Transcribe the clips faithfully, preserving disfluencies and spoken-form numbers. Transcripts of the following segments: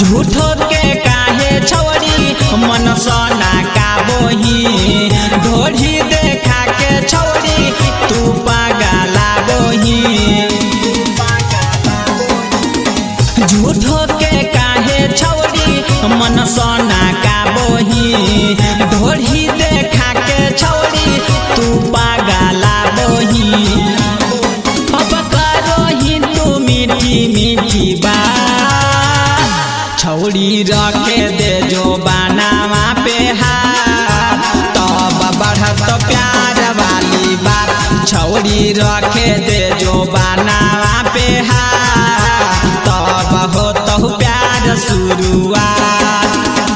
झूठो के काहे छौरी मन सना का बोही ढोढ़ी देखा के छौरी तू पागला बोही झूठो के काहे छौरी मन सना का बोही ढोढ़ी देखा के छौरी तू पागला बोही अब करो ही तू मीठी मीठी बात छौरी रखे दे जो बनावा पे हाथ तब बढ़त प्यार वाली बात छौरी रखे दे जो बनावा पे हाथ तब हो तो प्यार शुरुआत।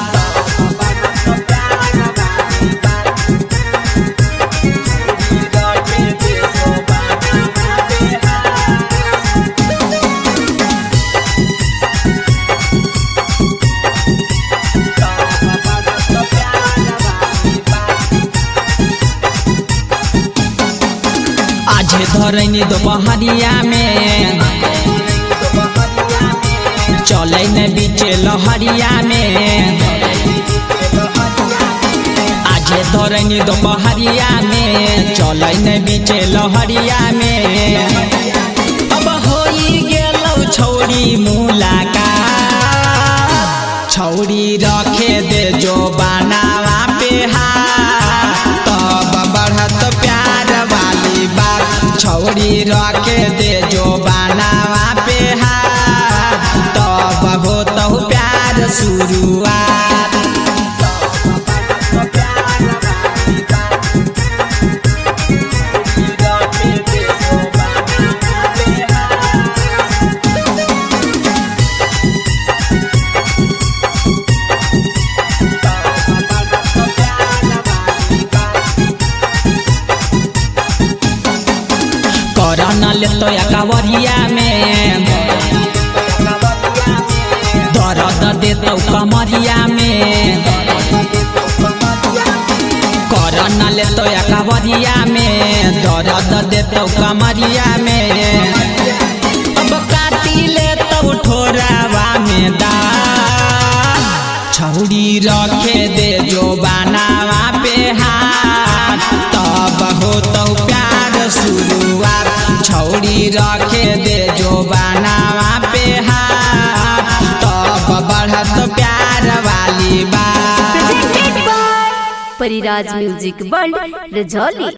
आज धरनी दोपहरिया में चले न बीचे लहरिया में आज धरनी दोपहरिया में चले न बीचे लहरिया में अब होई गेलौ छौरी मुलाकात छौरी रखे दे जो बनावा पे हाथ तब बढ़त प्यार वाली बात छौरी रखे दे जो बनावा पे हाथ तब हो तो प्यार शुरुआत। करना ले तो या कावरिया में दर्द दे तो कमरिया में करना ले तो या कावरिया में दर्द दे तो कमरिया में अब काटी ले तो ठोरावा में दाल छौरी रखे दे जो बनावा पे हाथ तब हो तो प्यार शुरुआत छौरी रखे दे जो बनावा पे हाथ तब बढ़त प्यार वाली बात। Pariraj music world Rajauli.